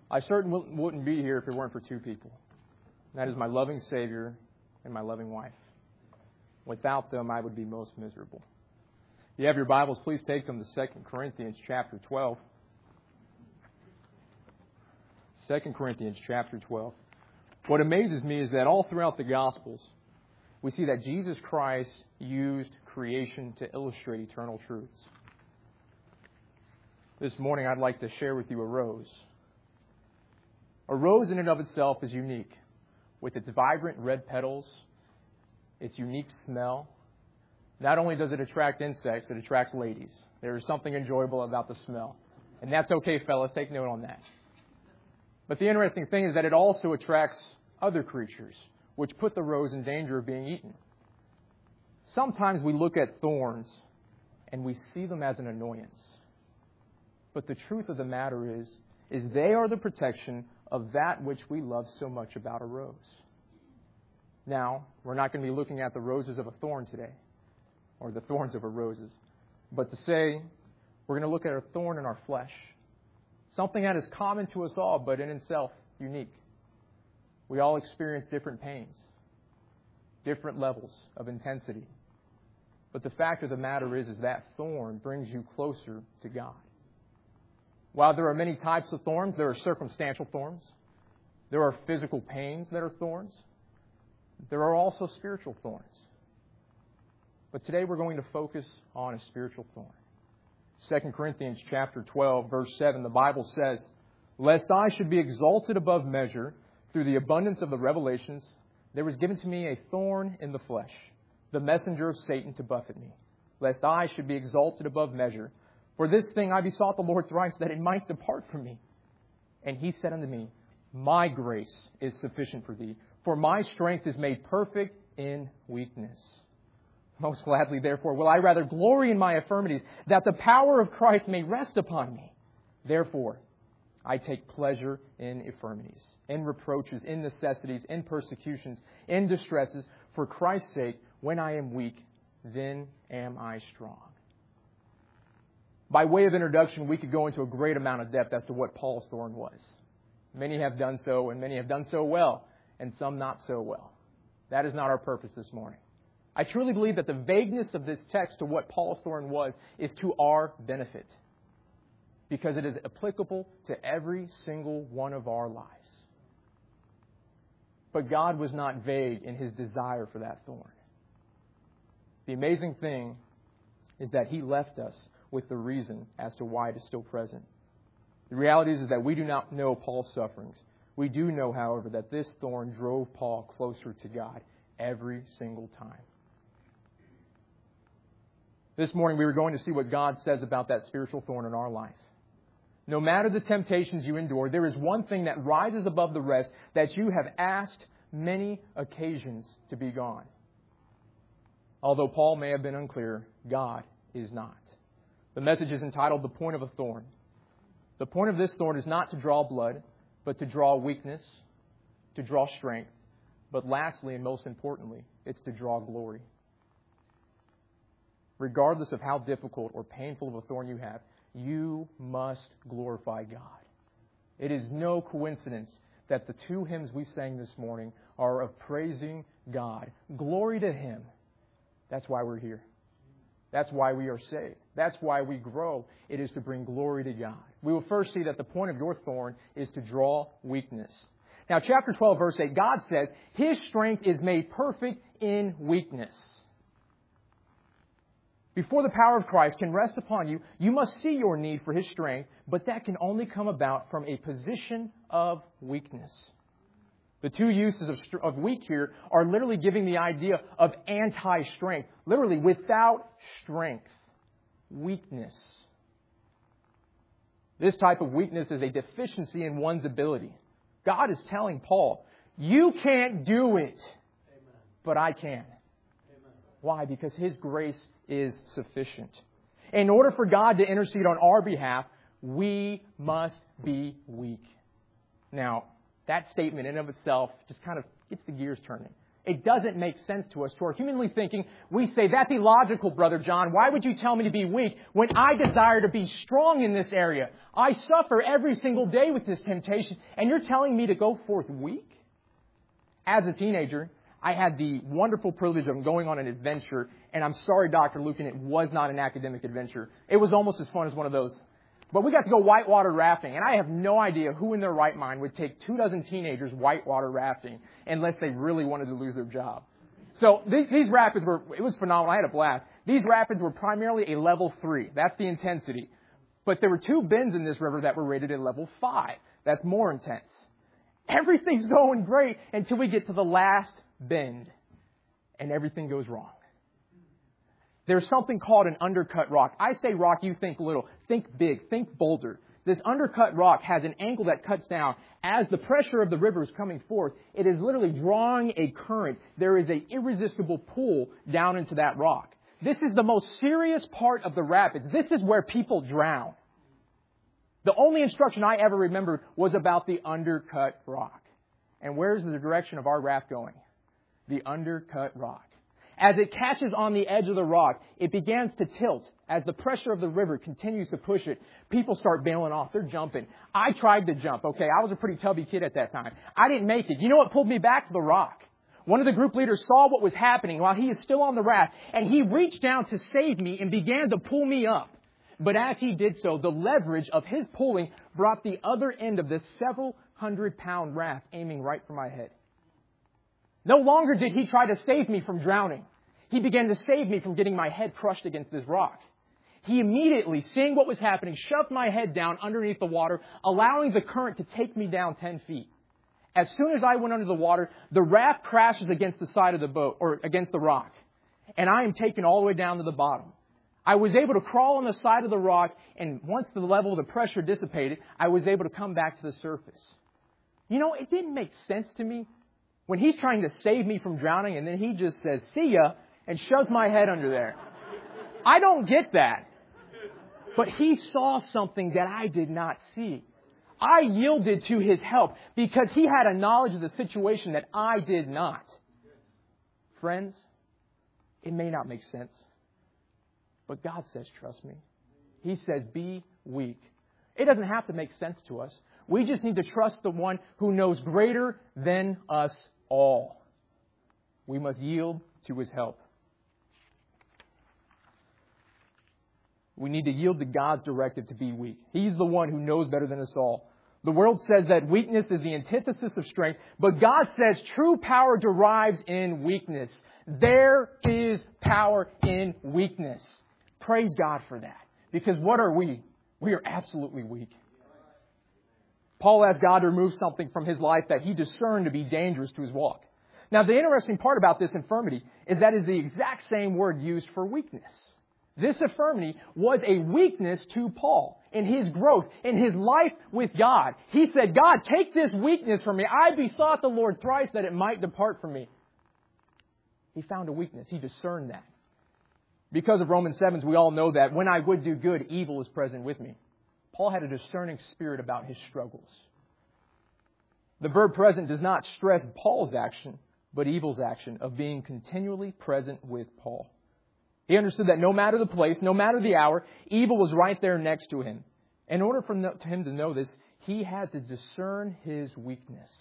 I certainly wouldn't be here if it weren't for two people. And that is my loving Savior and my loving wife. Without them, I would be most miserable. If you have your Bibles, please take them to 2 Corinthians chapter 12. 2 Corinthians chapter 12. What amazes me is that all throughout the Gospels, we see that Jesus Christ used creation to illustrate eternal truths. This morning, I'd like to share with you a rose. A rose in and of itself is unique, with its vibrant red petals, its unique smell. Not only does it attract insects, it attracts ladies. There is something enjoyable about the smell. And that's okay, fellas. Take note on that. But the interesting thing is that it also attracts other creatures, which put the rose in danger of being eaten. Sometimes we look at thorns and we see them as an annoyance. But the truth of the matter is they are the protection of that which we love so much about a rose. Now, we're not going to be looking at the roses of a thorn today, or the thorns of a roses, but to say we're going to look at a thorn in our flesh, something that is common to us all, but in itself unique. We all experience different pains, different levels of intensity. But the fact of the matter is that thorn brings you closer to God. While there are many types of thorns, there are circumstantial thorns. There are physical pains that are thorns. There are also spiritual thorns. But today we're going to focus on a spiritual thorn. 2 Corinthians chapter 12, verse 7, the Bible says, "Lest I should be exalted above measure through the abundance of the revelations, there was given to me a thorn in the flesh, the messenger of Satan to buffet me, lest I should be exalted above measure. For this thing I besought the Lord thrice, that it might depart from me. And He said unto me, My grace is sufficient for thee, for my strength is made perfect in weakness. Most gladly, therefore, will I rather glory in my infirmities, that the power of Christ may rest upon me. Therefore, I take pleasure in infirmities, in reproaches, in necessities, in persecutions, in distresses. For Christ's sake, when I am weak, then am I strong." By way of introduction, we could go into a great amount of depth as to what Paul's thorn was. Many have done so, and many have done so well, and some not so well. That is not our purpose this morning. I truly believe that the vagueness of this text to what Paul's thorn was is to our benefit, because it is applicable to every single one of our lives. But God was not vague in His desire for that thorn. The amazing thing is that He left us with the reason as to why it is still present. The reality is that we do not know Paul's sufferings. We do know, however, that this thorn drove Paul closer to God every single time. This morning we were going to see what God says about that spiritual thorn in our life. No matter the temptations you endure, there is one thing that rises above the rest that you have asked many occasions to be gone. Although Paul may have been unclear, God is not. The message is entitled, "The Point of a Thorn." The point of this thorn is not to draw blood, but to draw weakness, to draw strength. But lastly, and most importantly, it's to draw glory. Regardless of how difficult or painful of a thorn you have, you must glorify God. It is no coincidence that the two hymns we sang this morning are of praising God. Glory to Him. That's why we're here. That's why we are saved. That's why we grow. It is to bring glory to God. We will first see that the point of your thorn is to draw weakness. Now, chapter 12, verse 8, God says, His strength is made perfect in weakness. Before the power of Christ can rest upon you, you must see your need for His strength, but that can only come about from a position of weakness. The two uses of weak here are literally giving the idea of anti-strength. Literally, without strength. Weakness. This type of weakness is a deficiency in one's ability. God is telling Paul, you can't do it, but I can. Why? Because His grace is sufficient. In order for God to intercede on our behalf, we must be weak. Now, that statement in and of itself just kind of gets the gears turning. It doesn't make sense to us. To our humanly thinking, we say, that's illogical, Brother John. Why would you tell me to be weak when I desire to be strong in this area? I suffer every single day with this temptation, and you're telling me to go forth weak? As a teenager, I had the wonderful privilege of going on an adventure, and I'm sorry, Dr. Lucan, it was not an academic adventure. It was almost as fun as one of those. But we got to go whitewater rafting, and I have no idea who in their right mind would take 24 teenagers whitewater rafting unless they really wanted to lose their job. So these rapids it was phenomenal. I had a blast. These rapids were primarily a level 3. That's the intensity. But there were 2 bends in this river that were rated at level 5. That's more intense. Everything's going great until we get to the last bend, and everything goes wrong. There's something called an undercut rock. I say rock, you think little. Think big. Think boulder. This undercut rock has an angle that cuts down. As the pressure of the river is coming forth, it is literally drawing a current. There is an irresistible pull down into that rock. This is the most serious part of the rapids. This is where people drown. The only instruction I ever remembered was about the undercut rock. And where's the direction of our raft going? The undercut rock. As it catches on the edge of the rock, it begins to tilt. As the pressure of the river continues to push it, people start bailing off. They're jumping. I tried to jump, okay? I was a pretty tubby kid at that time. I didn't make it. You know what pulled me back to the rock? One of the group leaders saw what was happening while he is still on the raft, and he reached down to save me and began to pull me up. But as he did so, the leverage of his pulling brought the other end of this several 100-pound raft aiming right for my head. No longer did he try to save me from drowning. He began to save me from getting my head crushed against this rock. He immediately, seeing what was happening, shoved my head down underneath the water, allowing the current to take me down 10 feet. As soon as I went under the water, the raft crashes against the side of the boat, or against the rock, and I am taken all the way down to the bottom. I was able to crawl on the side of the rock, and once the level of the pressure dissipated, I was able to come back to the surface. You know, it didn't make sense to me when he's trying to save me from drowning, and then he just says, "See ya," and shoves my head under there. I don't get that. But he saw something that I did not see. I yielded to his help because he had a knowledge of the situation that I did not. Friends, it may not make sense, but God says, trust me. He says, be weak. It doesn't have to make sense to us. We just need to trust the one who knows greater than us all. We must yield to his help. We need to yield to God's directive to be weak. He's the one who knows better than us all. The world says that weakness is the antithesis of strength, but God says true power derives in weakness. There is power in weakness. Praise God for that. Because what are we? We are absolutely weak. Paul asked God to remove something from his life that he discerned to be dangerous to his walk. Now, the interesting part about this infirmity is that is the exact same word used for weakness. This infirmity was a weakness to Paul in his growth, in his life with God. He said, God, take this weakness from me. I besought the Lord thrice that it might depart from me. He found a weakness. He discerned that. Because of Romans 7, we all know that when I would do good, evil is present with me. Paul had a discerning spirit about his struggles. The verb present does not stress Paul's action, but evil's action of being continually present with Paul. He understood that no matter the place, no matter the hour, evil was right there next to him. In order for him to know this, he had to discern his weakness.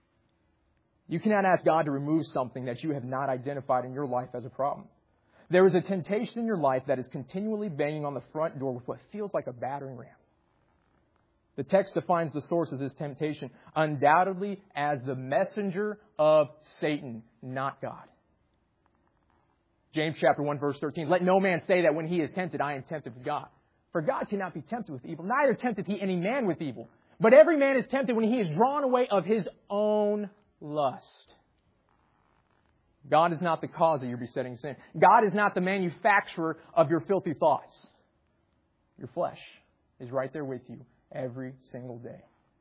You cannot ask God to remove something that you have not identified in your life as a problem. There is a temptation in your life that is continually banging on the front door with what feels like a battering ram. The text defines the source of this temptation undoubtedly as the messenger of Satan, not God. James chapter 1, verse 13. Let no man say that when he is tempted, I am tempted with God. For God cannot be tempted with evil, neither tempteth he any man with evil. But every man is tempted when he is drawn away of his own lust. God is not the cause of your besetting sin. God is not the manufacturer of your filthy thoughts. Your flesh is right there with you every single day.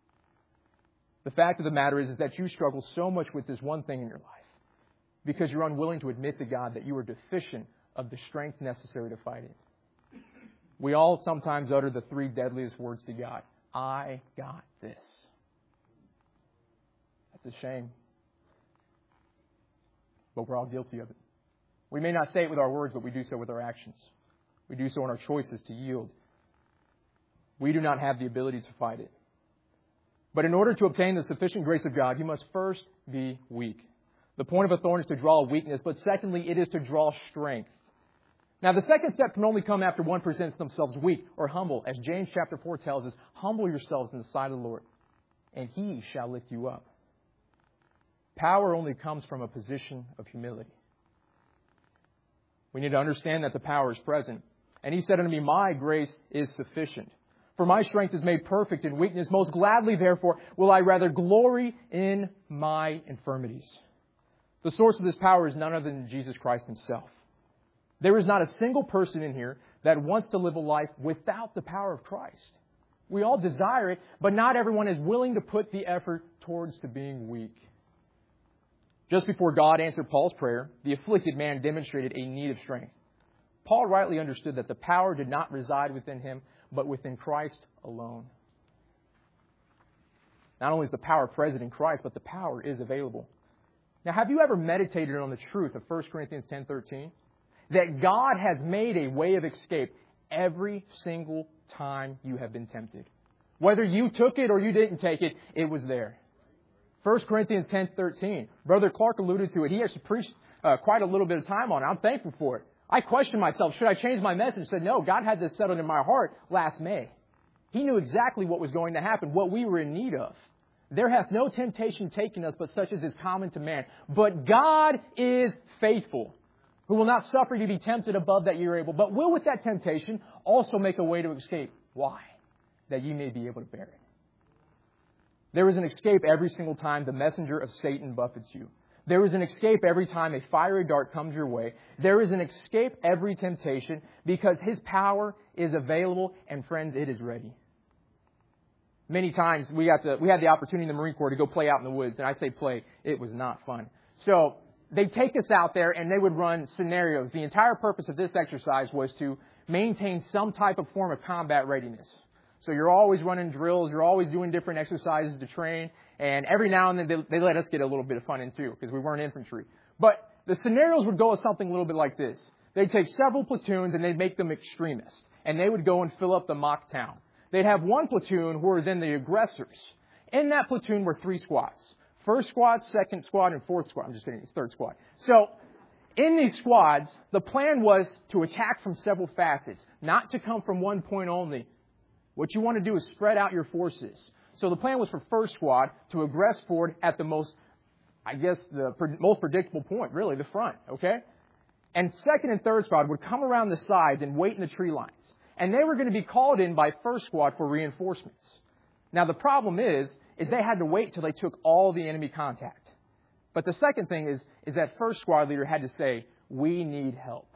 The fact of the matter is that you struggle so much with this one thing in your life because you're unwilling to admit to God that you are deficient of the strength necessary to fight it. We all sometimes utter the 3 deadliest words to God. I got this. That's a shame. but we're all guilty of it. We may not say it with our words, but we do so with our actions. We do so in our choices to yield. We do not have the ability to fight it. But in order to obtain the sufficient grace of God, you must first be weak. The point of a thorn is to draw weakness, but secondly, it is to draw strength. Now, the second step can only come after one presents themselves weak or humble. As James chapter 4 tells us, humble yourselves in the sight of the Lord, and He shall lift you up. Power only comes from a position of humility. We need to understand that the power is present. And He said unto me, my grace is sufficient. For my strength is made perfect in weakness. Most gladly, therefore, will I rather glory in my infirmities. The source of this power is none other than Jesus Christ Himself. There is not a single person in here that wants to live a life without the power of Christ. We all desire it, but not everyone is willing to put the effort towards to being weak. Just before God answered Paul's prayer, the afflicted man demonstrated a need of strength. Paul rightly understood that the power did not reside within him, but within Christ alone. Not only is the power present in Christ, but the power is available. Now, have you ever meditated on the truth of 1 Corinthians 10:13? That God has made a way of escape every single time you have been tempted. Whether you took it or you didn't take it, it was there. 1 Corinthians 10:13. Brother Clark alluded to it. He actually preached quite a little bit of time on it. I'm thankful for it. I questioned myself, should I change my message? I said, no, God had this settled in my heart last May. He knew exactly what was going to happen, what we were in need of. There hath no temptation taken us, but such as is common to man. But God is faithful, who will not suffer you to be tempted above that you are able, but will with that temptation also make a way to escape. Why? That you may be able to bear it. There is an escape every single time the messenger of Satan buffets you. There is an escape every time a fiery dart comes your way. There is an escape every temptation because His power is available, and friends, it is ready. Many times we had the opportunity in the Marine Corps to go play out in the woods, and I say play, it was not fun. So they'd take us out there and they would run scenarios. The entire purpose of this exercise was to maintain some type of form of combat readiness. So you're always running drills, you're always doing different exercises to train, and every now and then they let us get a little bit of fun in too, because we weren't infantry. But the scenarios would go something a little bit like this. They'd take several platoons and they'd make them extremists, and they would go and fill up the mock town. They'd have one platoon who were then the aggressors. In that platoon were 3 squads. First squad, second squad, and fourth squad. I'm just kidding, it's third squad. So in these squads, the plan was to attack from several facets, not to come from one point only. What you want to do is spread out your forces. So the plan was for first squad to aggress forward at the most predictable point, really, the front, okay? And second and third squad would come around the sides and wait in the tree lines. And they were going to be called in by first squad for reinforcements. Now the problem is they had to wait till they took all the enemy contact. But the second thing is that first squad leader had to say, we need help.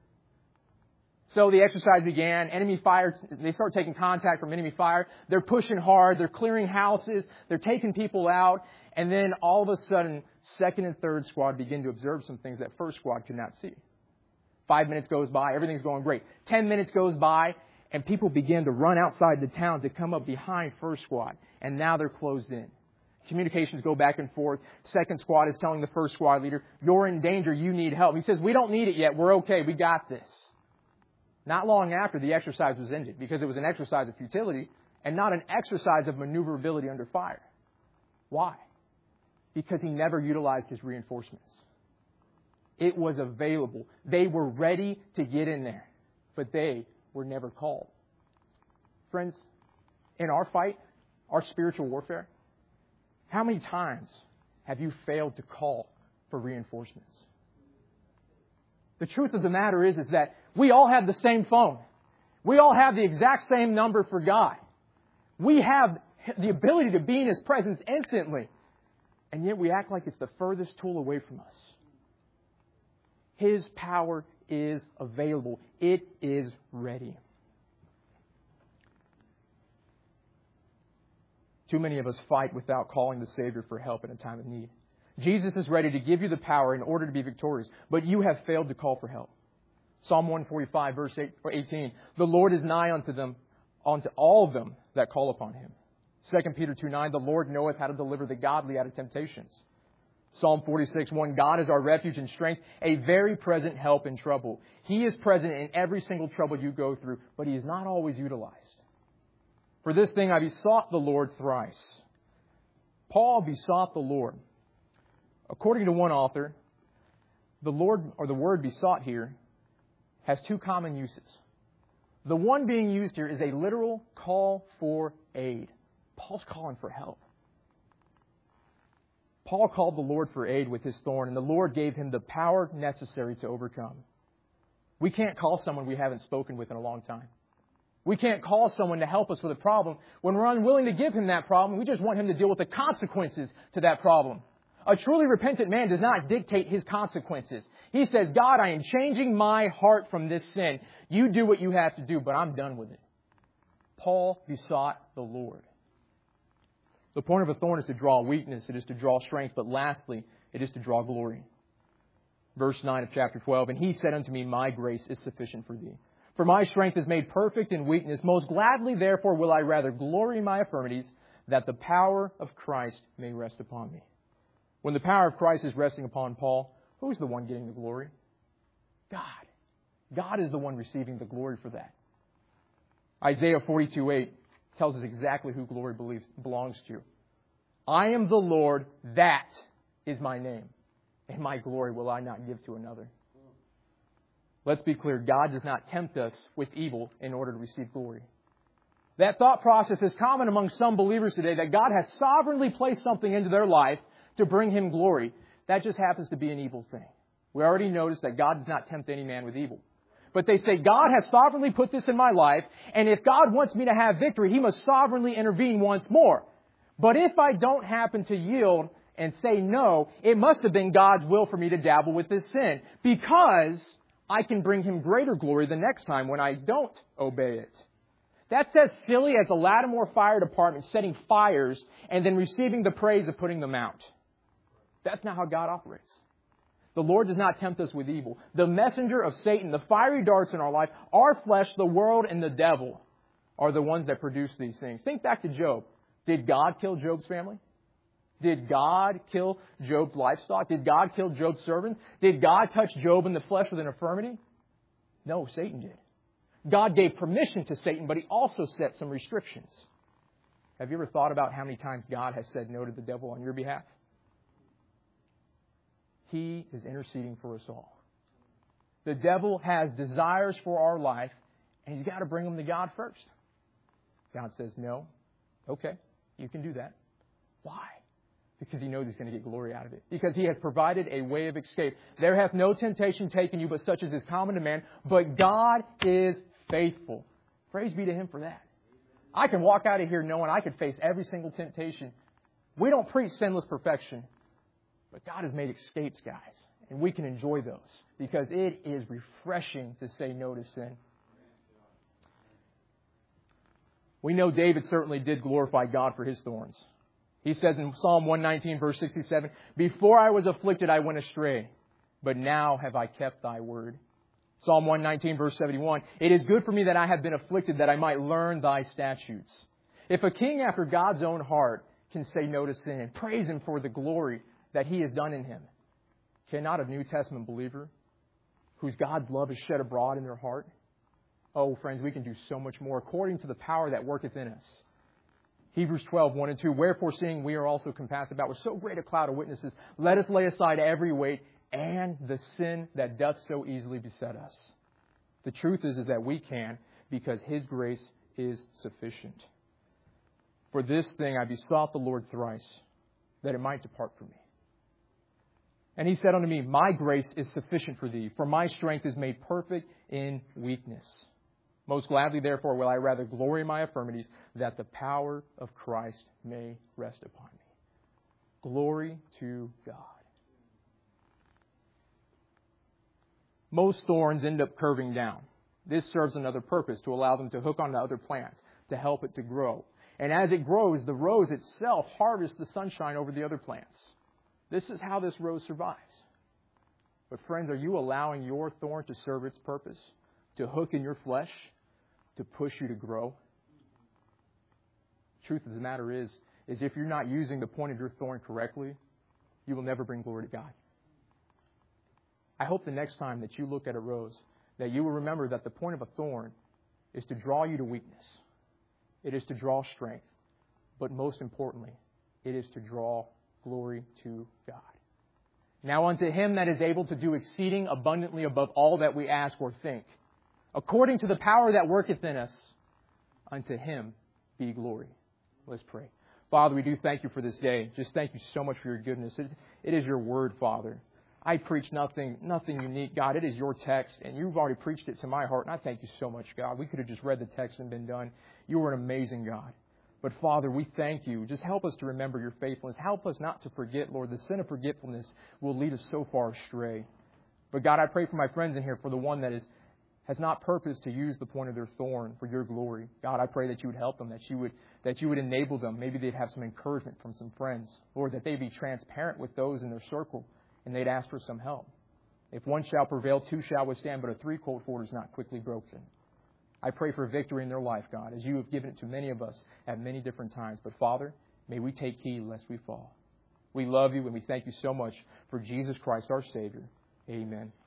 So the exercise began. Enemy fire, they start taking contact from enemy fire. They're pushing hard. They're clearing houses. They're taking people out. And then all of a sudden, second and third squad begin to observe some things that first squad could not see. 5 minutes goes by. Everything's going great. 10 minutes goes by. And people begin to run outside the town to come up behind first squad. And now they're closed in. Communications go back and forth. Second squad is telling the first squad leader, you're in danger. You need help. He says, we don't need it yet. We're okay. We got this. Not long after, the exercise was ended because it was an exercise of futility and not an exercise of maneuverability under fire. Why? Because he never utilized his reinforcements. It was available. They were ready to get in there, but they were never called. Friends, in our fight, our spiritual warfare, how many times have you failed to call for reinforcements? The truth of the matter is that we all have the same phone. We all have the exact same number for God. We have the ability to be in His presence instantly. And yet we act like it's the furthest tool away from us. His power is available. It is ready. Too many of us fight without calling the Savior for help in a time of need. Jesus is ready to give you the power in order to be victorious, but you have failed to call for help. Psalm 145, verse 18. The Lord is nigh unto all of them that call upon Him. 2 Peter 2:9. The Lord knoweth how to deliver the godly out of temptations. Psalm 46:1, God is our refuge and strength, a very present help in trouble. He is present in every single trouble you go through, but He is not always utilized. For this thing I besought the Lord thrice. Paul besought the Lord. According to one author, the Lord, or the word besought here, has two common uses. The one being used here is a literal call for aid. Paul's calling for help. Paul called the Lord for aid with his thorn, and the Lord gave him the power necessary to overcome. We can't call someone we haven't spoken with in a long time. We can't call someone to help us with a problem when we're unwilling to give him that problem. We just want him to deal with the consequences to that problem. A truly repentant man does not dictate his consequences. He says, God, I am changing my heart from this sin. You do what you have to do, but I'm done with it. Paul besought the Lord. The point of a thorn is to draw weakness. It is to draw strength. But lastly, it is to draw glory. Verse 9 of chapter 12, and He said unto me, my grace is sufficient for thee. For my strength is made perfect in weakness. Most gladly, therefore, will I rather glory in my infirmities, that the power of Christ may rest upon me. When the power of Christ is resting upon Paul, who's the one getting the glory? God. God is the one receiving the glory for that. Isaiah 42:8 tells us exactly who glory belongs to. I am the Lord, that is my name, and my glory will I not give to another. Let's be clear, God does not tempt us with evil in order to receive glory. That thought process is common among some believers today, that God has sovereignly placed something into their life to bring Him glory. That just happens to be an evil thing. We already noticed that God does not tempt any man with evil. But they say, God has sovereignly put this in my life, and if God wants me to have victory, He must sovereignly intervene once more. But if I don't happen to yield and say no, it must have been God's will for me to dabble with this sin, because I can bring Him greater glory the next time when I don't obey it. That's as silly as the Lattimore Fire Department setting fires and then receiving the praise of putting them out. That's not how God operates. The Lord does not tempt us with evil. The messenger of Satan, the fiery darts in our life, our flesh, the world, and the devil are the ones that produce these things. Think back to Job. Did God kill Job's family? Did God kill Job's livestock? Did God kill Job's servants? Did God touch Job in the flesh with an infirmity? No, Satan did. God gave permission to Satan, but He also set some restrictions. Have you ever thought about how many times God has said no to the devil on your behalf? He is interceding for us all. The devil has desires for our life, and he's got to bring them to God first. God says, no. Okay, you can do that. Why? Because He knows He's going to get glory out of it. Because He has provided a way of escape. There hath no temptation taken you, but such as is common to man. But God is faithful. Praise be to Him for that. I can walk out of here knowing I could face every single temptation. We don't preach sinless perfection. But God has made escapes, guys. And we can enjoy those. Because it is refreshing to say no to sin. We know David certainly did glorify God for his thorns. He says in Psalm 119, verse 67, before I was afflicted, I went astray, but now have I kept Thy word. Psalm 119, verse 71, it is good for me that I have been afflicted, that I might learn Thy statutes. If a king after God's own heart can say no to sin and praise Him for the glory that He has done in him, cannot a New Testament believer whose God's love is shed abroad in their heart? Oh, friends, we can do so much more according to the power that worketh in us. Hebrews 12, 1 and 2, wherefore seeing we are also compassed about with so great a cloud of witnesses, let us lay aside every weight and the sin that doth so easily beset us. The truth is that we can, because His grace is sufficient. For this thing I besought the Lord thrice, that it might depart from me. And He said unto me, my grace is sufficient for thee, for my strength is made perfect in weakness. Most gladly, therefore, will I rather glory in my infirmities, that the power of Christ may rest upon me. Glory to God. Most thorns end up curving down. This serves another purpose, to allow them to hook onto other plants, to help it to grow. And as it grows, the rose itself harvests the sunshine over the other plants. This is how this rose survives. But friends, are you allowing your thorn to serve its purpose? To hook in your flesh? To push you to grow? Truth of the matter is if you're not using the point of your thorn correctly, you will never bring glory to God. I hope the next time that you look at a rose, that you will remember that the point of a thorn is to draw you to weakness. It is to draw strength. But most importantly, it is to draw glory to God. Now unto Him that is able to do exceeding abundantly above all that we ask or think, according to the power that worketh in us, unto Him be glory. Let's pray. Father, we do thank you for this day. Just thank you so much for your goodness. It is your word, Father. I preach nothing unique, God. It is your text, and you've already preached it to my heart, and I thank you so much, God. We could have just read the text and been done. You are an amazing God. But Father, we thank you. Just help us to remember your faithfulness. Help us not to forget, Lord. The sin of forgetfulness will lead us so far astray. But God, I pray for my friends in here, for the one that has not purposed to use the point of their thorn for your glory. God, I pray that you would help them, that you would enable them. Maybe they'd have some encouragement from some friends. Lord, that they'd be transparent with those in their circle, and they'd ask for some help. If one shall prevail, two shall withstand, but a threefold cord is not quickly broken. I pray for victory in their life, God, as you have given it to many of us at many different times. But Father, may we take heed lest we fall. We love you, and we thank you so much for Jesus Christ, our Savior. Amen.